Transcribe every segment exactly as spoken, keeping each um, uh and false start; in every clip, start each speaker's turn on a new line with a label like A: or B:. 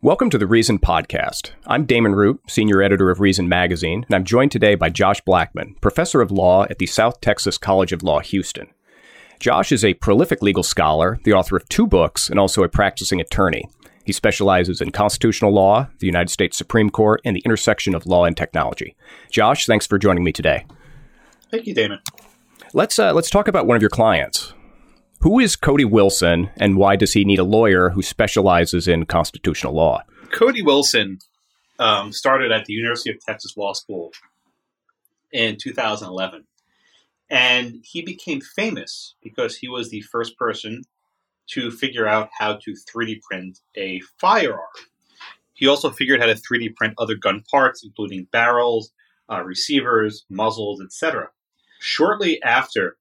A: Welcome to the Reason Podcast. I'm Damon Root, senior editor of Reason Magazine, and I'm joined today by Josh Blackman, professor of law at the South Texas College of Law, Houston. Josh is a prolific legal scholar, the author of two books, and also a practicing attorney. He specializes in constitutional law, the United States Supreme Court, and the intersection of law and technology. Josh, thanks for joining me today.
B: Thank you, Damon.
A: Let's uh, let's talk about one of your clients. Who is Cody Wilson, and why does he need a lawyer who specializes in constitutional law?
B: Cody Wilson um, started at the University of Texas Law School in two thousand eleven, and he became famous because he was the first person to figure out how to three D print a firearm. He also figured out how to three D print other gun parts, including barrels, uh, receivers, muzzles, et cetera. Shortly after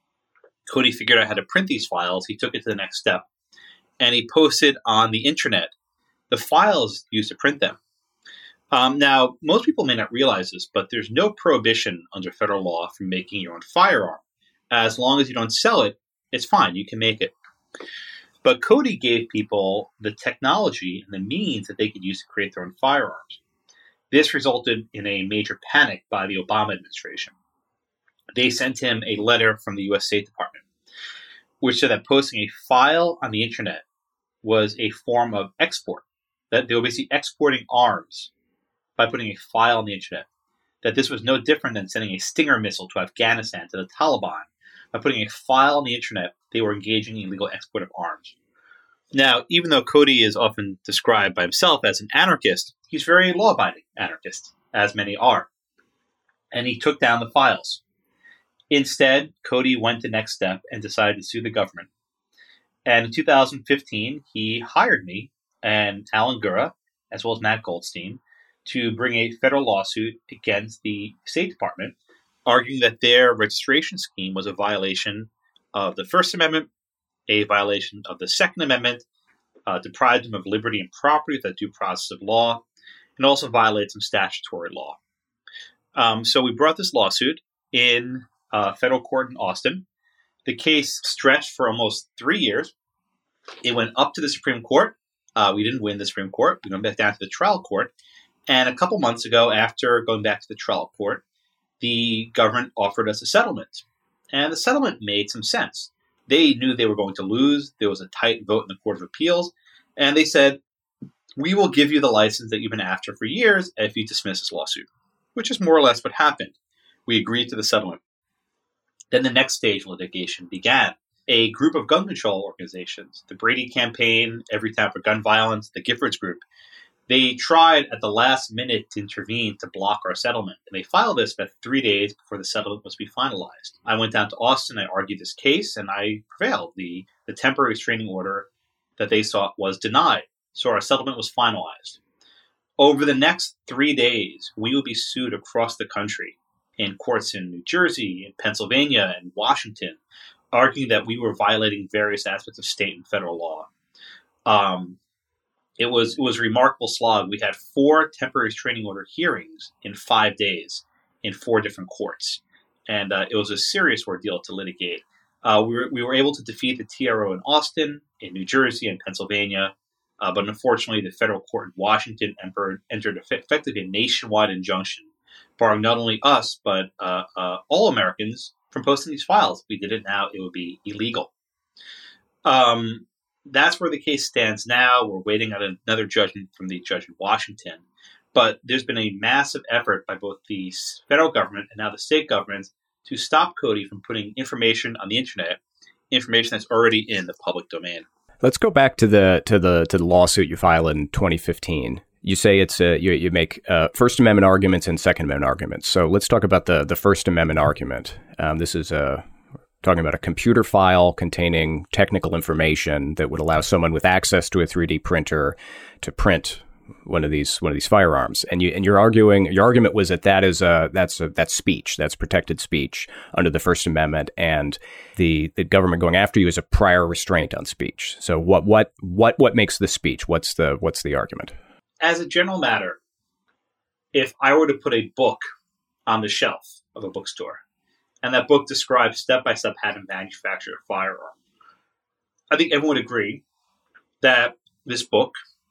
B: Cody figured out how to print these files, he took it to the next step, and he posted on the internet the files used to print them. Um, now, most people may not realize this, but there's no prohibition under federal law for making your own firearm. As long as you don't sell it, it's fine. You can make it. But Cody gave people the technology and the means that they could use to create their own firearms. This resulted in a major panic by the Obama administration. They sent him a letter from the U S State Department, which said that posting a file on the internet was a form of export, that they were basically exporting arms by putting a file on the internet, that this was no different than sending a Stinger missile to Afghanistan, to the Taliban. By putting a file on the internet, they were engaging in illegal export of arms. Now, even though Cody is often described by himself as an anarchist, he's very law-abiding anarchist, as many are. And he took down the files. Instead, Cody went the next step and decided to sue the government. And in two thousand fifteen, he hired me and Alan Gura, as well as Matt Goldstein, to bring a federal lawsuit against the State Department, arguing that their registration scheme was a violation of the First Amendment, a violation of the Second Amendment, uh, deprived them of liberty and property without due process of law, and also violated some statutory law. Um, so we brought this lawsuit in Uh, federal court in Austin. The case stretched for almost three years. It went up to the Supreme Court. Uh, we didn't win the Supreme Court. We went back down to the trial court. And a couple months ago, after going back to the trial court, the government offered us a settlement. And the settlement made some sense. They knew they were going to lose. There was a tight vote in the Court of Appeals. And they said, we will give you the license that you've been after for years if you dismiss this lawsuit, which is more or less what happened. We agreed to the settlement. Then the next stage of litigation began. A group of gun control organizations, the Brady Campaign, Every Time for Gun Violence, the Giffords Group, they tried at the last minute to intervene to block our settlement. And they filed this about three days before the settlement was to be finalized. I went down to Austin, I argued this case, and I prevailed. The, the temporary restraining order that they sought was denied. So our settlement was finalized. Over the next three days, we will be sued across the country in courts in New Jersey, in Pennsylvania, and Washington, arguing that we were violating various aspects of state and federal law. Um, it was it was a remarkable slog. We had four temporary restraining order hearings in five days in four different courts, and uh, it was a serious ordeal to litigate. Uh, we were we were able to defeat the T R O in Austin, in New Jersey, and Pennsylvania, uh, but unfortunately, the federal court in Washington entered, entered effectively a nationwide injunction, barring not only us, but uh, uh, all Americans from posting these files. If we did it now, it would be illegal. Um, that's where the case stands now. We're waiting on another judgment from the judge in Washington. But there's been a massive effort by both the federal government and now the state governments to stop Cody from putting information on the internet, information that's already in the public domain.
A: Let's go back to the to the to the lawsuit you filed in twenty fifteen. You say it's uh, you, you make uh, First Amendment arguments and Second Amendment arguments. So let's talk about the, the First Amendment argument. Um, this is uh, talking about a computer file containing technical information that would allow someone with access to a three D printer to print one of these one of these firearms. And you and you're arguing your argument was that that is a that's a, that's speech, that's protected speech under the First Amendment, and the the government going after you is a prior restraint on speech. So what what what what makes the speech? What's the what's the argument?
B: As a general matter, if I were to put a book on the shelf of a bookstore, and that book describes step-by-step how to manufacture a firearm, I think everyone would agree that this book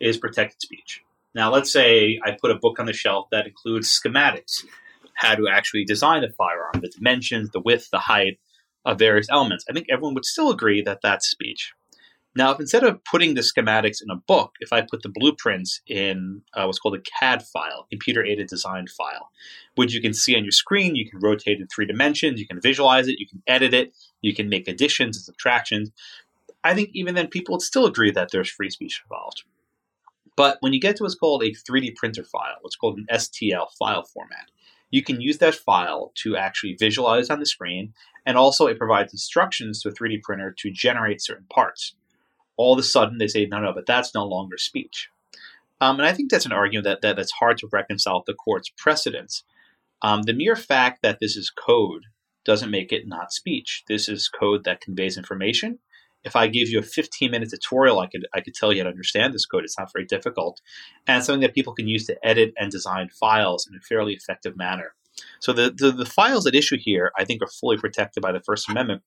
B: is protected speech. Now, let's say I put a book on the shelf that includes schematics, how to actually design a firearm, the dimensions, the width, the height of various elements. I think everyone would still agree that that's speech. Now, if instead of putting the schematics in a book, if I put the blueprints in uh, what's called a C A D file, computer-aided design file, which you can see on your screen, you can rotate in three dimensions, you can visualize it, you can edit it, you can make additions and subtractions, I think even then people would still agree that there's free speech involved. But when you get to what's called a three D printer file, what's called an S T L file format, you can use that file to actually visualize on the screen, and also it provides instructions to a three D printer to generate certain parts. All of a sudden, they say, no, no, but that's no longer speech. Um, and I think that's an argument that, that that's hard to reconcile with the court's precedents. Um, the mere fact that this is code doesn't make it not speech. This is code that conveys information. If I gave you a fifteen-minute tutorial, I could I could tell you how to understand this code. It's not very difficult. And it's something that people can use to edit and design files in a fairly effective manner. So the, the, the files at issue here, I think, are fully protected by the First Amendment.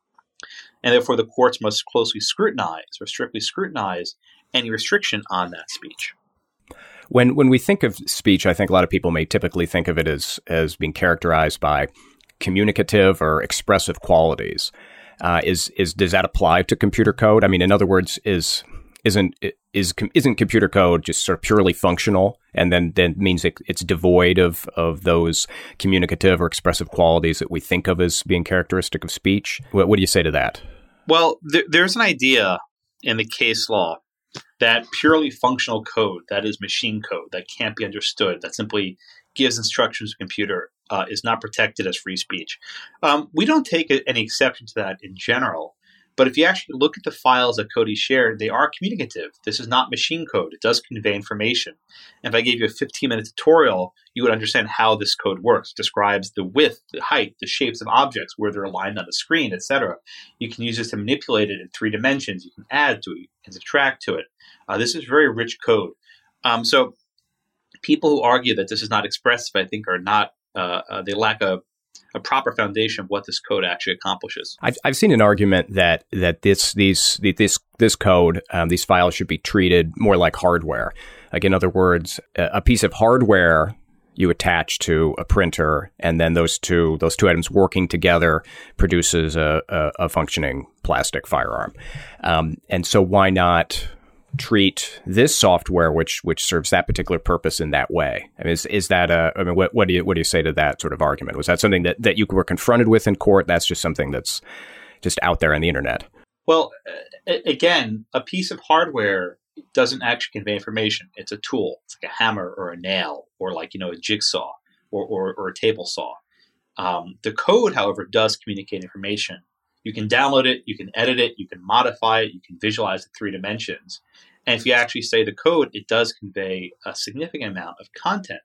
B: And therefore, the courts must closely scrutinize or strictly scrutinize any restriction on that speech.
A: When when we think of speech, I think a lot of people may typically think of it as as being characterized by communicative or expressive qualities. Uh, is is does that apply to computer code? I mean, in other words, is isn't is isn't computer code just sort of purely functional, and then then means it, it's devoid of of those communicative or expressive qualities that we think of as being characteristic of speech? What, what do you say to that?
B: Well, there, there's an idea in the case law that purely functional code, that is machine code, that can't be understood, that simply gives instructions to a computer, uh, is not protected as free speech. Um, we don't take a, any exception to that in general. But if you actually look at the files that Cody shared, they are communicative. This is not machine code. It does convey information. And if I gave you a fifteen-minute tutorial, you would understand how this code works. It describes the width, the height, the shapes of objects, where they're aligned on the screen, et cetera. You can use this to manipulate it in three dimensions. You can add to it. You can subtract to it. Uh, this is very rich code. Um, so people who argue that this is not expressive, I think, are not, uh, uh, they lack a a proper foundation of what this code actually accomplishes.
A: I've I've seen an argument that that this these this this code um, these files should be treated more like hardware. Like, in other words, a piece of hardware you attach to a printer, and then those two those two items working together produces a, a, a functioning plastic firearm. Um, and so, why not treat this software, which which serves that particular purpose, in that way? I mean, is is that a? I mean, what what do you what do you say to that sort of argument? Was that something that, that you were confronted with in court? That's just something that's just out there on the internet.
B: Well, uh, again, a piece of hardware doesn't actually convey information. It's a tool. It's like a hammer or a nail, or like you know a jigsaw or or, or a table saw. Um, the code, however, does communicate information. You can download it, you can edit it, you can modify it, you can visualize it three dimensions. And if you actually say the code, it does convey a significant amount of content.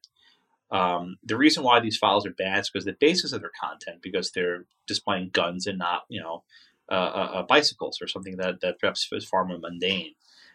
B: Um, the reason why these files are banned is because the basis of their content, because they're displaying guns and not, you know, uh, uh, bicycles or something that, that perhaps is far more mundane.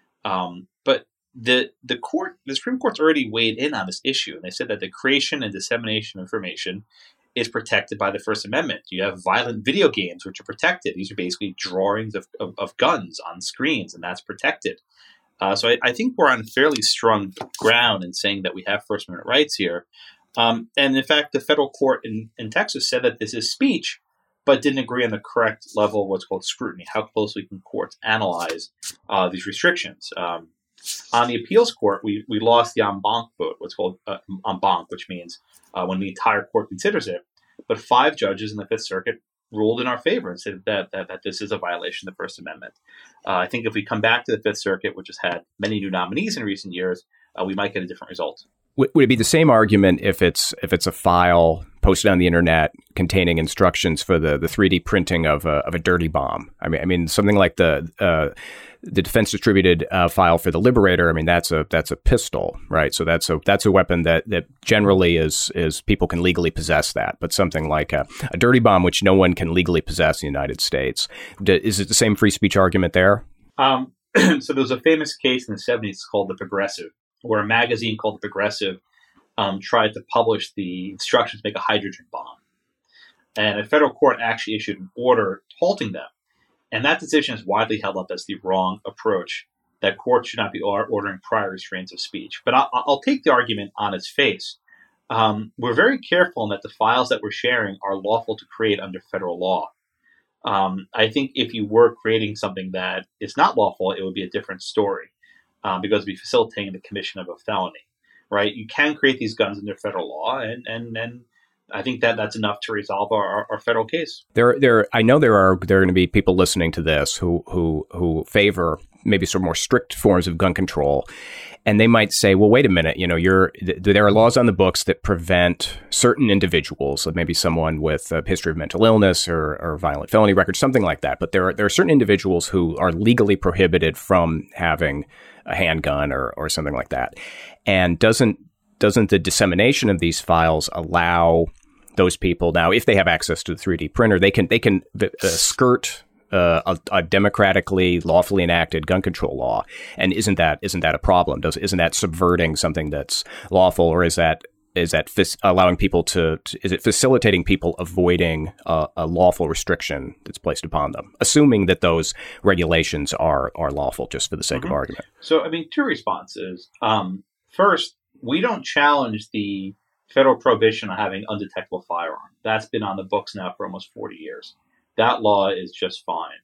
B: Um, but the the court, the Supreme Court's already weighed in on this issue, and they said that the creation and dissemination of information is protected by the First Amendment. You have violent video games, which are protected. These are basically drawings of, of, of guns on screens, and that's protected. Uh, so I, I think we're on fairly strong ground in saying that we have First Amendment rights here. Um, and in fact, the federal court in, in Texas said that this is speech, but didn't agree on the correct level of what's called scrutiny. How closely can courts analyze uh, these restrictions? Um, on the appeals court, we, we lost the en banc vote, what's called uh, en banc, which means uh, when the entire court considers it. But five judges in the Fifth Circuit ruled in our favor and said that, that, that this is a violation of the First Amendment. Uh, I think if we come back to the Fifth Circuit, which has had many new nominees in recent years, uh, we might get a different result.
A: Would it be the same argument if it's if it's a file posted on the internet containing instructions for the, the three D printing of a of a dirty bomb? I mean, I mean something like the uh, the defense distributed uh, file for the Liberator. I mean, that's a that's a pistol, right? So that's a that's a weapon that, that generally is is people can legally possess that. But something like a, a dirty bomb, which no one can legally possess in the United States, is it the same free speech argument there?
B: Um, so there was a famous case in the seventies called The Progressive, where a magazine called The Progressive um, tried to publish the instructions to make a hydrogen bomb. And a federal court actually issued an order halting them. And that decision is widely held up as the wrong approach. that courts should not be ordering prior restraints of speech. But I'll, I'll take the argument on its face. Um, we're very careful in that the files that we're sharing are lawful to create under federal law. Um, I think if you were creating something that is not lawful, it would be a different story, um, because it would be facilitating the commission of a felony, right? You can create these guns under federal law, and and and I think that that's enough to resolve our, our federal case.
A: There, there. I know there are there are going to be people listening to this who who who favor maybe some more strict forms of gun control. And they might say, well, wait a minute, you know, you're, th- there are laws on the books that prevent certain individuals, maybe someone with a history of mental illness or, or violent felony record, something like that. But there are, there are certain individuals who are legally prohibited from having a handgun or, or something like that. And doesn't, doesn't the dissemination of these files allow those people now, if they have access to the three D printer, they can, they can uh, skirt Uh, a, a democratically, lawfully enacted gun control law, and isn't that isn't that a problem? Does isn't that subverting something that's lawful, or is that is that f- allowing people to, to is it facilitating people avoiding a, a lawful restriction that's placed upon them, assuming that those regulations are are lawful, just for the sake mm-hmm. of argument?
B: So, I mean, two responses. Um, first, we don't challenge the federal prohibition on having undetectable firearm. That's been on the books now for almost forty years. That law is just fine.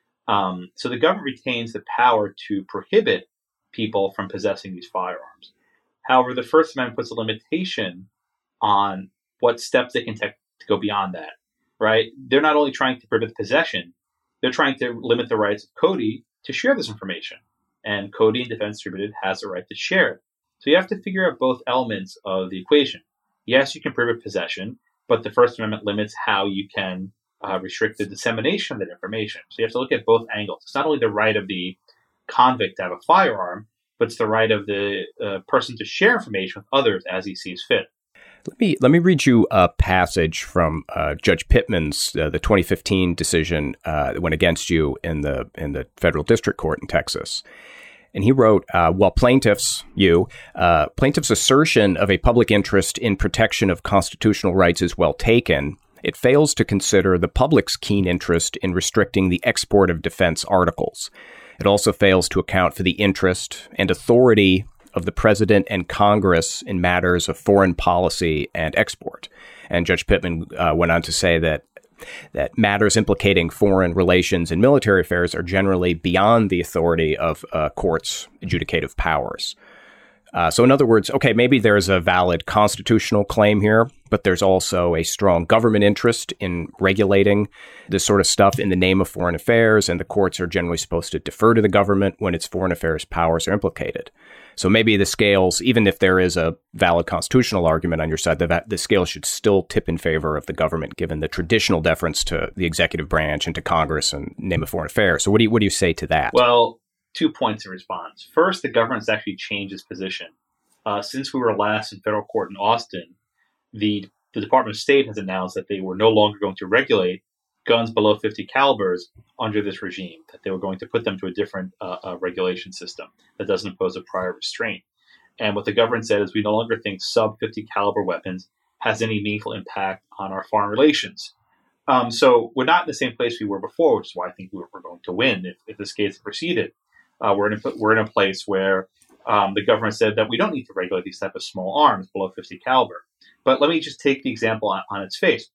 B: Um, so the government retains the power to prohibit people from possessing these firearms. However, the First Amendment puts a limitation on what steps they can take to go beyond that, right? They're not only trying to prohibit possession, they're trying to limit the rights of Cody to share this information. And Cody and Defense Distributed has a right to share it. So you have to figure out both elements of the equation. Yes, you can prohibit possession, but the First Amendment limits how you can Uh, restrict the dissemination of that information. So you have to look at both angles. It's not only the right of the convict to have a firearm, but it's the right of the uh, person to share information with others as he sees fit.
A: Let me let me read you a passage from uh, Judge Pittman's uh, the twenty fifteen decision uh, that went against you in the in the federal district court in Texas. And he wrote, uh, while plaintiffs, you, uh, plaintiffs' assertion of a public interest in protection of constitutional rights is well taken, it fails to consider the public's keen interest in restricting the export of defense articles. It also fails to account for the interest and authority of the president and Congress in matters of foreign policy and export. And Judge Pittman uh, went on to say that that matters implicating foreign relations and military affairs are generally beyond the authority of uh, courts' adjudicative powers. Uh, so in other words, okay, maybe there's a valid constitutional claim here, but there's also a strong government interest in regulating this sort of stuff in the name of foreign affairs, and the courts are generally supposed to defer to the government when its foreign affairs powers are implicated. So maybe the scales, even if there is a valid constitutional argument on your side, the, the scales should still tip in favor of the government, given the traditional deference to the executive branch and to Congress and name of foreign affairs. So what do you, what do you say to that?
B: Well, two points in response. First, the government's actually changed its position. Uh, since we were last in federal court in Austin, the, the Department of State has announced that they were no longer going to regulate guns below fifty calibers under this regime, that they were going to put them to a different uh, uh, regulation system that doesn't impose a prior restraint. And what the government said is we no longer think sub fifty caliber weapons has any meaningful impact on our foreign relations. Um, so we're not in the same place we were before, which is why I think we're, we're going to win if, if this case proceeded. Uh, we're in a, we're in a place where um, the government said that we don't need to regulate these type of small arms below fifty caliber. But let me just take the example on, on its face.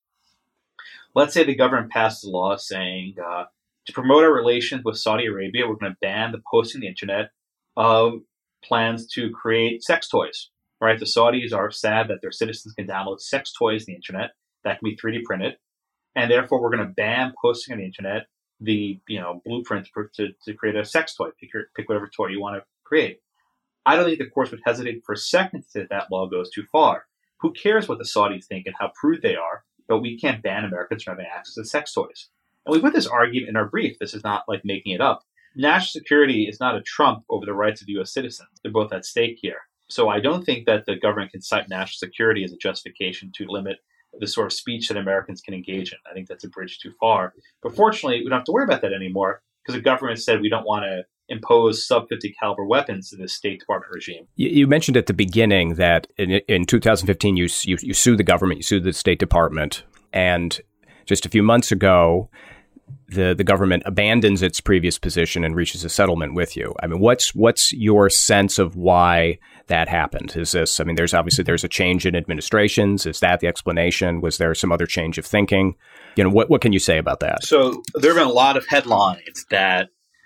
B: Let's say the government passes a law saying uh, to promote our relations with Saudi Arabia, we're going to ban the posting on the internet of plans to create sex toys. Right? The Saudis are sad that their citizens can download sex toys on the internet that can be three D printed, and therefore we're going to ban posting on the internet the you know blueprint for, to, to create a sex toy. Pick your, pick whatever toy you want to create. I don't think the courts would hesitate for a second that that law goes too far. Who cares what the Saudis think and how prude they are? But we can't ban Americans from having access to sex toys. And we put this argument in our brief. This is not like making it up. National security is not a trump over the rights of U S citizens. They're both at stake here. So I don't think that the government can cite national security as a justification to limit the sort of speech that Americans can engage in. I think that's a bridge too far. But fortunately, we don't have to worry about that anymore because the government said we don't want to impose sub fifty caliber weapons to this State Department regime.
A: You, you mentioned at the beginning that in, in two thousand fifteen, you, you you sued the government, you sued the State Department, and just a few months ago, the the government abandons its previous position and reaches a settlement with you. I mean, what's what's your sense of why that happened? Is this, I mean, there's obviously there's a change in administrations. Is that the explanation? Was there some other change of thinking? You know, what what can you say about that?
C: So there have been a lot of headlines that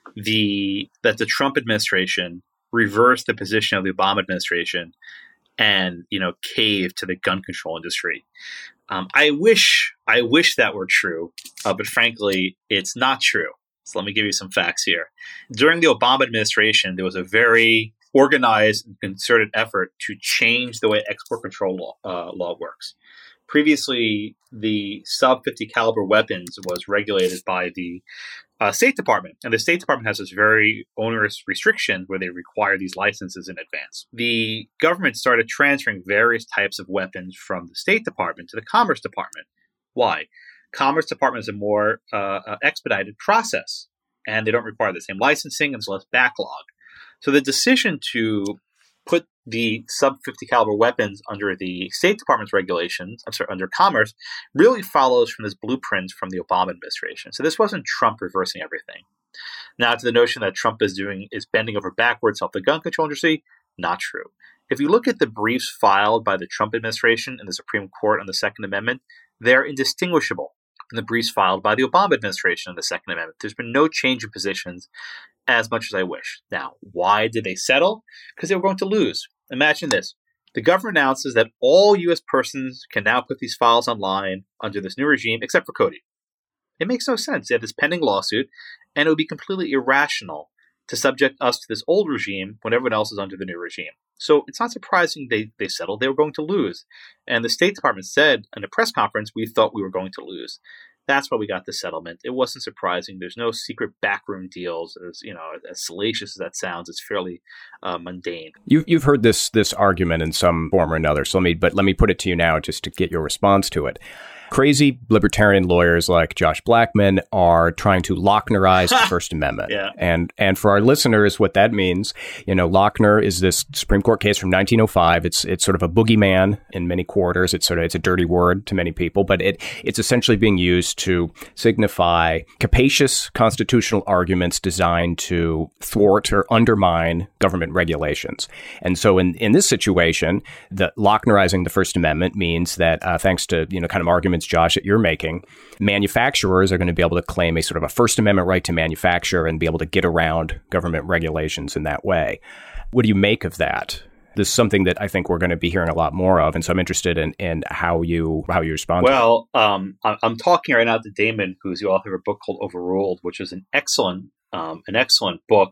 C: the that the Trump administration reversed the position of the Obama administration and, you know, caved to the gun control industry. Um, I wish I wish that were true, uh, but frankly, it's not true. So let me give you some facts here. During the Obama administration, there was a very organized and concerted effort to change the way export control law, uh, law works. Previously, the sub fifty caliber weapons was regulated by the uh, State Department, and the State Department has this very onerous restriction where they require these licenses in advance. The government started transferring various types of weapons from the State Department to the Commerce Department. Why? Commerce Department is a more uh, expedited process, and they don't require the same licensing and there's less backlog. So the decision to put the sub fifty caliber weapons under the State Department's regulations, I'm sorry, under Commerce, really follows from this blueprint from the Obama administration. So this wasn't Trump reversing everything. Now, to the notion that Trump is doing is bending over backwards to help the gun control industry, not true. If you look at the briefs filed by the Trump administration and the Supreme Court on the Second Amendment, they're indistinguishable from the briefs filed by the Obama administration on the Second Amendment. There's been no change in positions as much as I wish. Now, why did they settle? Because they were going to lose. Imagine this. The government announces that all U S persons can now put these files online under this new regime, except for Cody. It makes no sense. They have this pending lawsuit, and it would be completely irrational to subject us to this old regime when everyone else is under the new regime. So it's not surprising they, they settled. They were going to lose. And the State Department said in a press conference, we thought we were going to lose. That's why we got the settlement. It wasn't surprising. There's no secret backroom deals. As you know, as salacious as that sounds, it's fairly uh, mundane.
A: You've you've heard this this argument in some form or another. So let me, but let me put it to you now, just to get your response to it. Crazy libertarian lawyers like Josh Blackman are trying to Lochner-ize the First Amendment.
C: Yeah.
A: And and for our listeners, what that means, you know, Lochner is this Supreme Court case from nineteen oh five. It's it's sort of a boogeyman in many quarters. It's sort of it's a dirty word to many people, but it it's essentially being used to signify capacious constitutional arguments designed to thwart or undermine government regulations. And so in, in this situation, the Lochner-izing the First Amendment means that uh, thanks to, you know, kind of arguments, Josh, that you're making, manufacturers are going to be able to claim a sort of a First Amendment right to manufacture and be able to get around government regulations in that way. What do you make of that? This is something that I think we're going to be hearing a lot more of, and so I'm interested in, in how you how you respond.
C: Well,
A: to it.
C: Um, I'm talking right now to Damon, who's the author of a book called Overruled, which is an excellent um, an excellent book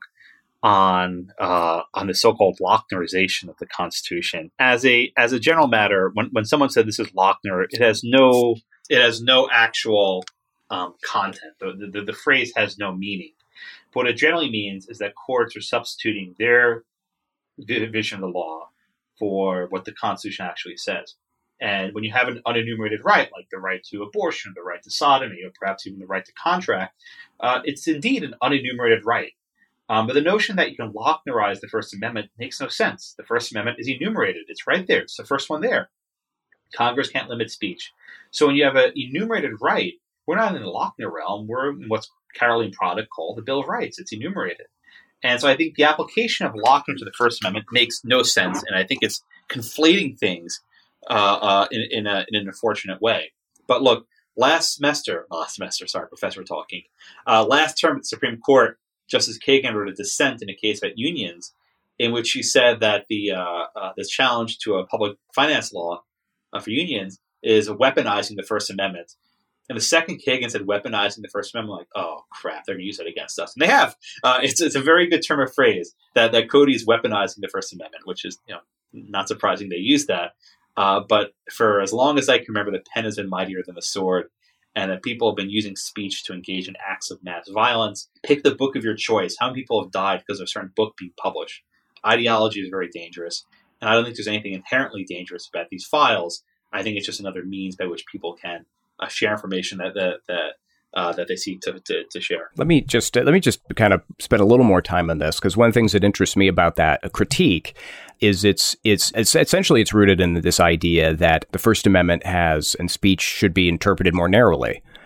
C: on uh, on the so-called Lochnerization of the Constitution. As a as a general matter, when when someone said this is Lochner, it has no it has no actual um, content. The, the the phrase has no meaning. What it generally means is that courts are substituting their vision of the law for what the Constitution actually says. And when you have an unenumerated right, like the right to abortion, the right to sodomy, or perhaps even the right to contract, uh, it's indeed an unenumerated right. Um, but the notion that you can Lochnerize the First Amendment makes no sense. The First Amendment is enumerated. It's right there. It's the first one there. Congress can't limit speech. So when you have an enumerated right, we're not in the Lochner realm. We're in what's Caroline Product called the Bill of Rights. It's enumerated. And so I think the application of Lochner to the First Amendment makes no sense. And I think it's conflating things uh, uh, in, in, a, in an unfortunate way. But look, last semester, last semester, sorry, professor talking, uh, last term at the Supreme Court, Justice Kagan wrote a dissent in a case about unions in which she said that the uh, uh, this challenge to a public finance law uh, for unions is weaponizing the First Amendment. And the second Kagan said weaponizing the First Amendment, like, oh, crap, they're going to use it against us. And they have. Uh, it's, it's a very good term of phrase that, that Cody is weaponizing the First Amendment, which is, you know, not surprising they use that. Uh, but for as long as I can remember, the pen has been mightier than the sword, and that people have been using speech to engage in acts of mass violence. Pick the book of your choice. How many people have died because of a certain book being published? Ideology is very dangerous, and I don't think there's anything inherently dangerous about these files. I think it's just another means by which people can uh, share information that that that, uh, that they seek to, to, to share.
A: Let me just uh, let me just kind of spend a little more time on this, because one of the things that interests me about that a critique is it's, it's it's essentially it's rooted in this idea that the First Amendment has and speech should be interpreted more narrowly.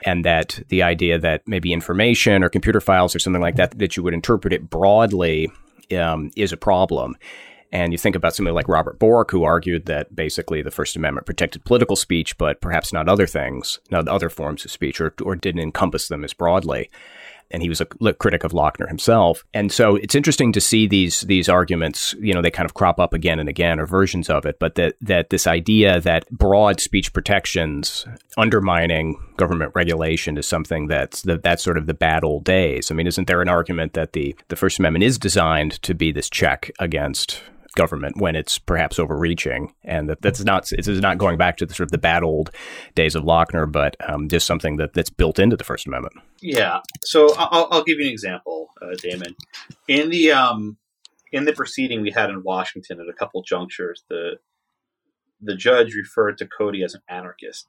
A: and that the idea that maybe information or computer files or something like that, that you would interpret it broadly um, is a problem. And you think about somebody like Robert Bork, who argued that basically the First Amendment protected political speech, but perhaps not other things, not other forms of speech, or, or didn't encompass them as broadly. And he was a critic of Lochner himself. And so it's interesting to see these these arguments, you know, they kind of crop up again and again, or versions of it, but that, that this idea that broad speech protections undermining government regulation is something that's, the, that's sort of the bad old days. I mean, isn't there an argument that the, the First Amendment is designed to be this check against government when it's perhaps overreaching, and that that's not, it's not going back to the sort of the bad old days of Lochner, but um, just something that, that's built into the First Amendment.
B: Yeah. So I'll, I'll give you an example, uh, Damon. In the um, in the proceeding we had in Washington at a couple junctures, the the judge referred to Cody as an anarchist.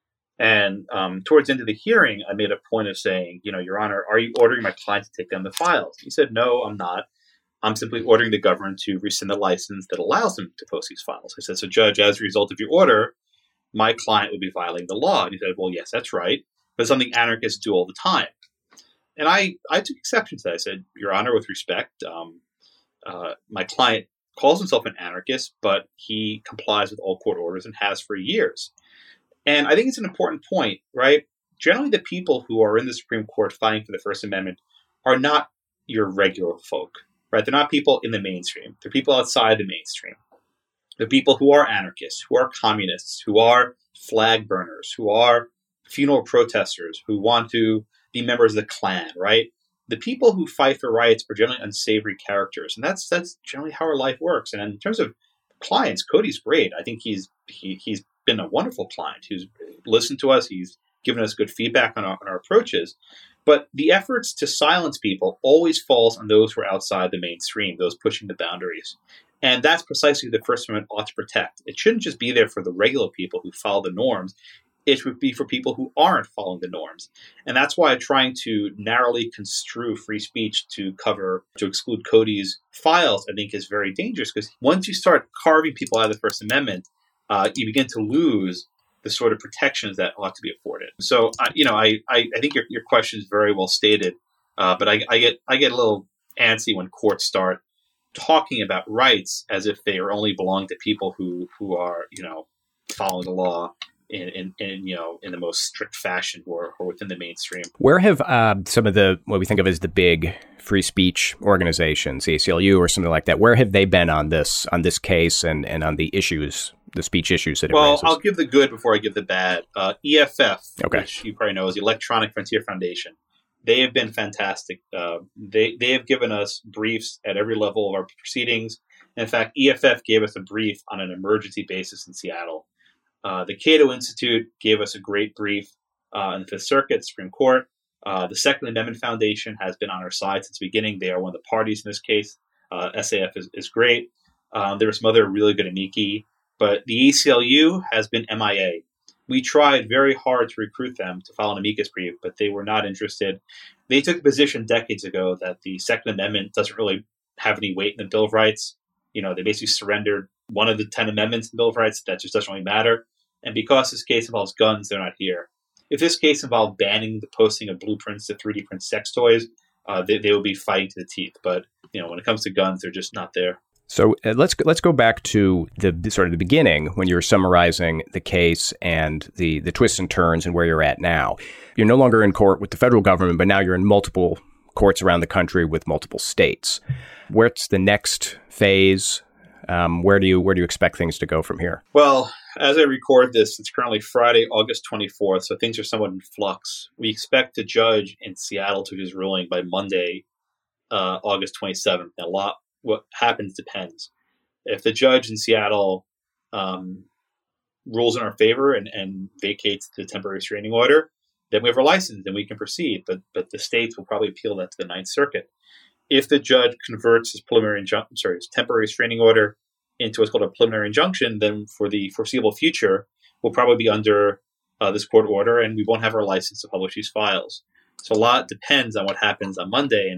B: And um, towards the end of the hearing, I made a point of saying, you know, Your Honor, are you ordering my client to take down the files? He said, no, I'm not. I'm simply ordering the government to rescind the license that allows them to post these files. I said, so Judge, as a result of your order, my client would be violating the law. And he said, well, yes, that's right. But something anarchists do all the time. And I, I took exception to that. I said, Your Honor, with respect, um, uh, my client calls himself an anarchist, but he complies with all court orders and has for years. And I think it's an important point, right? Generally, the people who are in the Supreme Court fighting for the First Amendment are not your regular folk. Right? They're not people in the mainstream. They're people outside the mainstream. They're people who are anarchists, who are communists, who are flag burners, who are funeral protesters, who want to be members of the Klan, right? The people who fight for rights are generally unsavory characters. And that's that's generally how our life works. And in terms of clients, Cody's great. I think he's he, he's been a wonderful client who's listened to us. He's given us good feedback on our, on our approaches. But the efforts to silence people always falls on those who are outside the mainstream, those pushing the boundaries. And that's precisely the First Amendment ought to protect. It shouldn't just be there for the regular people who follow the norms. It should be for people who aren't following the norms. And that's why trying to narrowly construe free speech to cover, to exclude Cody's files, I think is very dangerous, because once you start carving people out of the First Amendment, uh, you begin to lose the sort of protections that ought to be afforded. So, uh, you know, I, I, I think your, your question is very well stated, uh, but I, I get I get a little antsy when courts start talking about rights as if they are only belong to people who, who are, you know, following the law in, in, in you know, in the most strict fashion, or, or within the mainstream.
A: Where have uh, some of the, what we think of as the big free speech organizations, the A C L U or something like that, where have they been on this on this case and, and on the issues, the speech issues that it
B: well,
A: raises?
B: Well, I'll give the good before I give the bad. Uh, E F F,
A: okay.
B: which you probably know is the Electronic Frontier Foundation. They have been fantastic. Uh, they they have given us briefs at every level of our proceedings. In fact, E F F gave us a brief on an emergency basis in Seattle. Uh, the Cato Institute gave us a great brief uh, in the Fifth Circuit, Supreme Court. Uh, the Second Amendment Foundation has been on our side since the beginning. They are one of the parties in this case. Uh, S A F is, is great. Um, there were some other really good amici. But the A C L U has been M I A. We tried very hard to recruit them to file an amicus brief, but they were not interested. They took a position decades ago that the Second Amendment doesn't really have any weight in the Bill of Rights. You know, they basically surrendered one of the ten amendments in the Bill of Rights. That just doesn't really matter. And because this case involves guns, they're not here. If this case involved banning the posting of blueprints to three D print sex toys, uh, they, they will be fighting to the teeth. But, you know, when it comes to guns, they're just not there.
A: So uh, let's let's go back to the, the sort of the beginning when you were summarizing the case and the, the twists and turns and where you're at now. You're no longer in court with the federal government, but now you're in multiple courts around the country with multiple states. Where's the next phase? Um, where do you where do you expect things to go from here?
B: Well, as I record this, it's currently Friday, August twenty-fourth, so things are somewhat in flux. We expect a judge in Seattle to his ruling by Monday, uh, August twenty-seventh. Now, a lot what happens depends. If the judge in Seattle um, rules in our favor and, and vacates the temporary restraining order, then we have our license and we can proceed. But but the states will probably appeal that to the Ninth Circuit. If the judge converts his preliminary injunction, sorry, his temporary restraining order into what's called a preliminary injunction, then for the foreseeable future, we'll probably be under uh, this court order and we won't have our license to publish these files. So a lot depends on what happens on Monday. And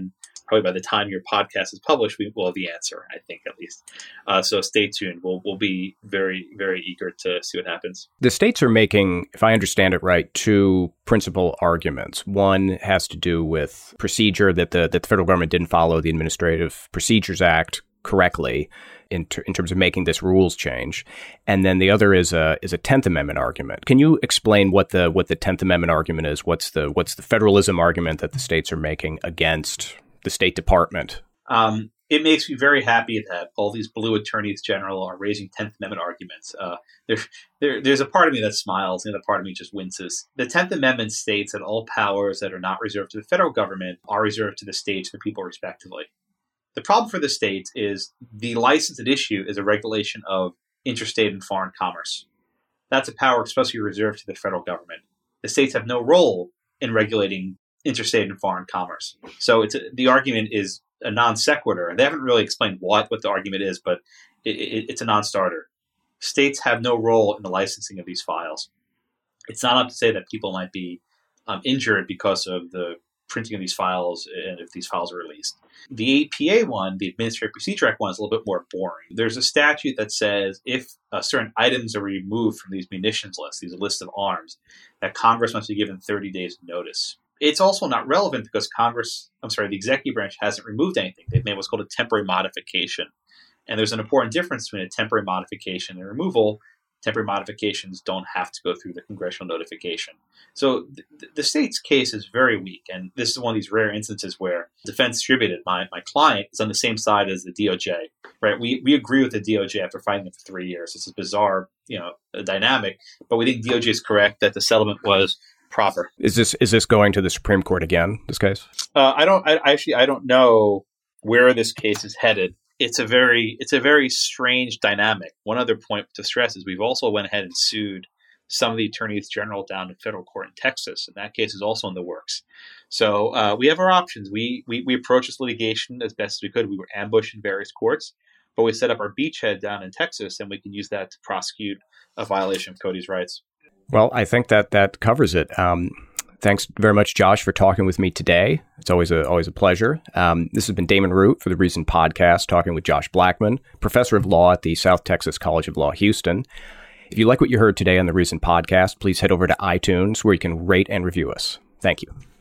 C: probably by the time your podcast is published, we will have the answer, I think, at least. Uh, so stay tuned. We'll, we'll be very, very eager to see what happens.
A: The states are making, if I understand it right, two principal arguments. One has to do with procedure, that the, that the federal government didn't follow the Administrative Procedures Act correctly in, ter- in terms of making this rules change. And then the other is a is a tenth Amendment argument. Can you explain what the what the tenth Amendment argument is? What's the what's the federalism argument that the states are making against the State Department?
C: Um, it makes me very happy that all these blue attorneys general are raising tenth Amendment arguments. Uh, there, there, there's a part of me that smiles and a part of me just winces. The tenth Amendment states that all powers that are not reserved to the federal government are reserved to the states, the people respectively. The problem for the states is the license at issue is a regulation of interstate and foreign commerce. That's a power expressly reserved to the federal government. The states have no role in regulating interstate and foreign commerce. So it's a, the argument is a non sequitur. They haven't really explained what, what the argument is, but it, it, it's a non-starter. States have no role in the licensing of these files. It's not up to say that people might be um, injured because of the printing of these files and if these files are released. The A P A one, the Administrative Procedure Act one, is a little bit more boring. There's a statute that says if uh, certain items are removed from these munitions lists, these lists of arms, that Congress must be given thirty days notice. It's also not relevant because Congress, I'm sorry, the executive branch hasn't removed anything. They've made what's called a temporary modification. And there's an important difference between a temporary modification and removal. Temporary modifications don't have to go through the congressional notification. So th- the state's case is very weak. And this is one of these rare instances where Defense Distributed, my, my client, is on the same side as the D O J. Right? We we agree with the D O J after fighting them for three years. It's a bizarre, you know, dynamic. But we think D O J is correct that the settlement was proper.
A: Is this is this going to the Supreme Court again, this case?
C: Uh, I don't I, actually I don't know where this case is headed. It's a very it's a very strange dynamic. One other point to stress is we've also went ahead and sued some of the attorneys general down in federal court in Texas, and that case is also in the works. So uh, we have our options. We, we we approached this litigation as best as we could. We were ambushed in various courts, but we set up our beachhead down in Texas, and we can use that to prosecute a violation of Cody's rights.
A: Well, I think that that covers it. Um, thanks very much, Josh, for talking with me today. It's always a always a pleasure. Um, this has been Damon Root for the Reason Podcast, talking with Josh Blackman, professor of law at the South Texas College of Law, Houston. If you like what you heard today on the Reason Podcast, please head over to iTunes, where you can rate and review us. Thank you.